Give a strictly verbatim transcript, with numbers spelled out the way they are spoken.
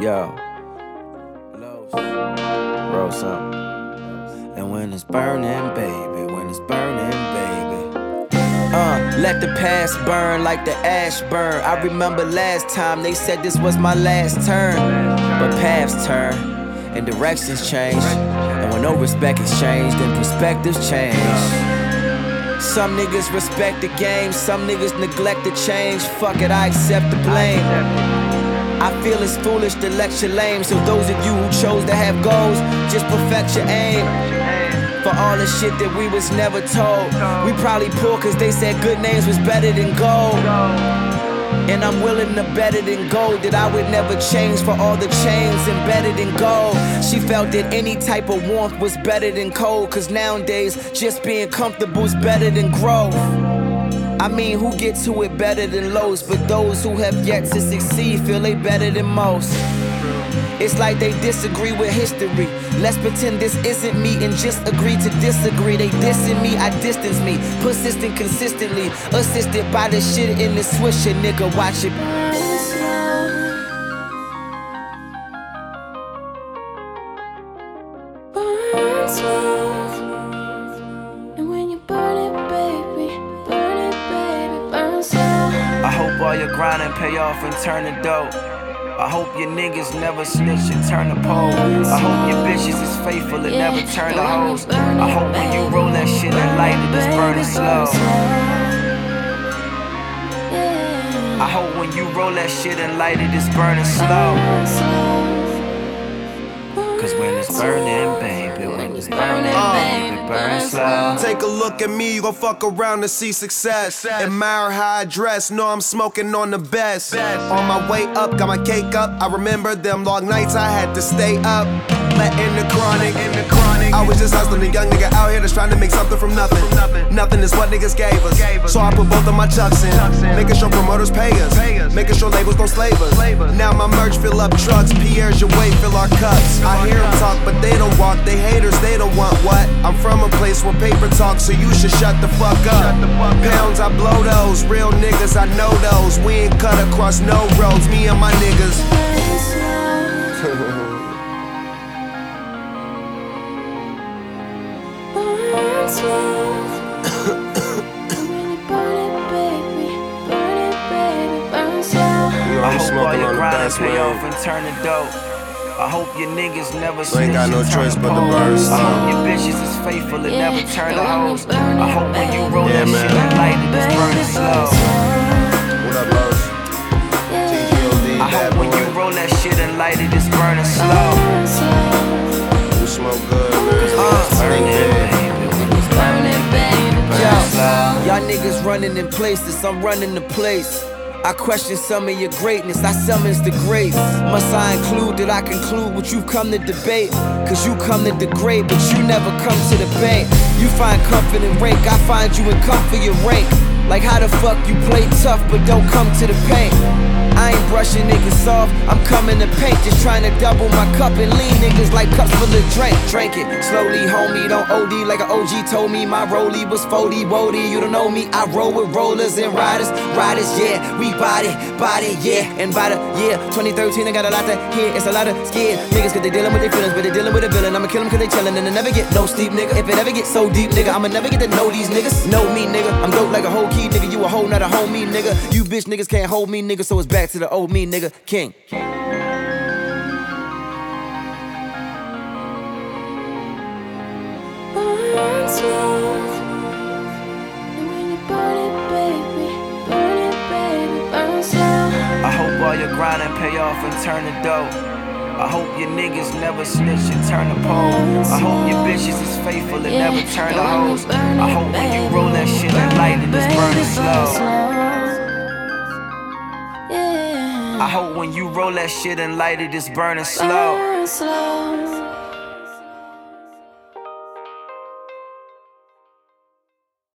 Yo, roll some. And when it's burning, baby, when it's burning, baby. Uh, let the past burn like the ash burn. I remember last time they said this was my last turn. But paths turn and directions change. And when no respect exchanged, then perspectives change. Some niggas respect the game, some niggas neglect the change. Fuck it, I accept the blame. I feel it's foolish to lecture lame. So those of you who chose to have goals, just perfect your aim. For all the shit that we was never told, we probably poor cause they said good names was better than gold. And I'm willing to bet it in gold that I would never change for all the chains embedded in gold. She felt that any type of warmth was better than cold, cause nowadays just being comfortable's better than growth. I mean, who gets to it better than Lowe's? But those who have yet to succeed feel they better than most. It's like they disagree with history. Let's pretend this isn't me and just agree to disagree. They dissing me, I distance me. Persistent consistently, assisted by the shit in the swisher, nigga, watch it. Burn slow. And when you burn it, baby, burn it, baby, burn slow. I hope all your grinding pay off and turn to dope. I hope your niggas never snitch and turn to pole. I hope your bitches is faithful and never turn to hoes. I hope when you roll that shit and light it, it's burning slow. I hope when you roll that shit and light it, it's burning slow. Cause when it's burning, baby, when it's burning, baby, burn slow. Take a look at me, you gon' fuck around to see success. Admire how I dress, know I'm smoking on the best. On my way up, got my cake up. I remember them long nights I had to stay up. Letting the chronic, in the chronic. I was just hustling, a young nigga out here that's trying to make something from nothing. Nothing is what niggas gave us. So I put both of my chucks in, making sure promoters pay us, making sure labels don't slave us. Now my merch fill up trucks, Pierre's your way, fill our cups. I hear them talk, but they don't walk. They haters, they don't want what? I'm from a place where paper talks, so you should shut the fuck up. Pounds, I blow those. Real niggas, I know those. We ain't cut across no roads, me and my niggas. Burn slow. And when you burn it, baby, burn it, baby, burn slow. I hope all your grinding pay off and turn to dope. I hope your niggas never snitch ain't got no and choice turn but to to burn hoes. I slow. hope your bitches is faithful and Yeah, never turn to and when you hoes. burn I it, hope when you baby, roll Yeah, that man. shit and light it, it's burning slow. What up, Los? T Q O D, I bad hope when you boy. roll that shit and light it, it's burning slow. You smoke good, man. Uh, Think big. Burning, baby, burn slow. Y'all niggas running in places, I'm running the place. I question some of your greatness, I summons the grace. Must I include that I conclude what you've come to debate? Cause you come to degrade, but you never come to the bank. You find comfort in rank, I find you in comfort your rank. Like how the fuck you play tough but don't come to the paint? I ain't brushing niggas off, I'm coming to paint. Just trying to double my cup and lean niggas like cups full of drink. Drink it slowly, homie, don't O D like an O G told me. My rollie was forty, woody, you don't know me. I roll with rollers and riders, riders, yeah. We body, body, yeah. And by the year twenty thirteen, I got a lot to hear. It's a lot of scared niggas cause they dealing with their feelings, but they dealing with a villain. I'ma kill them cause they chillin' and they never get no sleep, nigga. If it ever get so deep, nigga, I'ma never get to know these niggas. Know me, nigga, I'm dope like a whole key, nigga. You a hoe, not a homie, nigga. You bitch niggas can't hold me, nigga. So it's back to the old me, nigga, king. Burn slow. And when you burn it, baby, burn it, baby, burn slow. I hope all your grinding pay off and turn to dope. I hope your niggas never snitch and turn to pole. I hope your bitches is faithful and never turn to hoes. I hope when you roll that shit and light it, it's burning slow. I hope when you roll that shit and light it, it's burning slow. Burn slow.